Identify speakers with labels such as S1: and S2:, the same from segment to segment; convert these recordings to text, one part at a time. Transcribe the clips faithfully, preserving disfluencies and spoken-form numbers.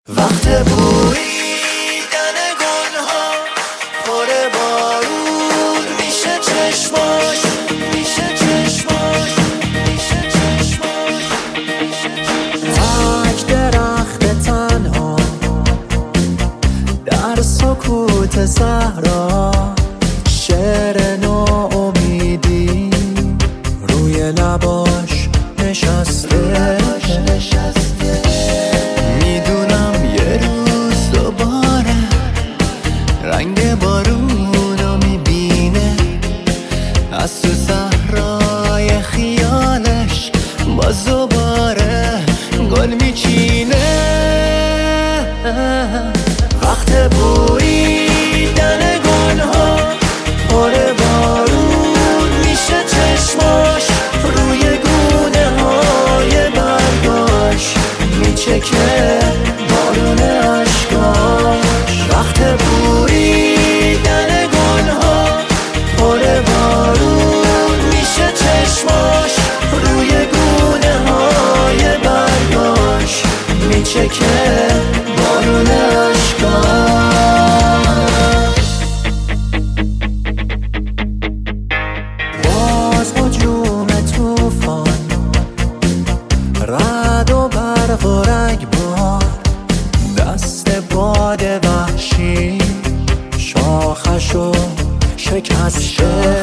S1: وقت بویدن گلها پر بارون میشه چشماش، میشه چشماش، میشه چشماش. تک درخت تنها در سکوت صحرا، شعر ناامیدی روی لباش نشسته. میدونم یه روز دوباره رنگ بارونو میبینه، از تو صحرای خیالش باز دوباره گل میچینه. وقت بویدن گلها پر بارون میشه چشماش، روی گونه های برگاش میچکه بارون عشقاش. وقت بویدن گلها پر بارون میشه چشماش، روی گونه های برگاش میچکه بارون عشقاش. باز هجوم توفان، رعد و برق و رگبار، دست باد وحشی شاخشو شکسته.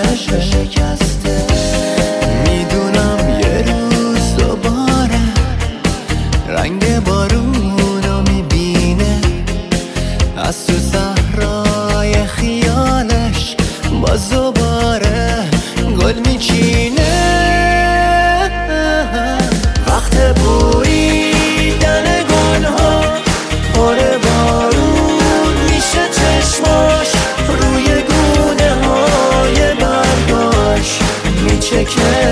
S1: میدونم یه روز دوباره رنگ بارونو میبینه، از تو صحرای خیالش باز دوباره گل میچینه. وقت بویدن گلها پر بارون میشه چشماش، روی گونه های برگاش میچکه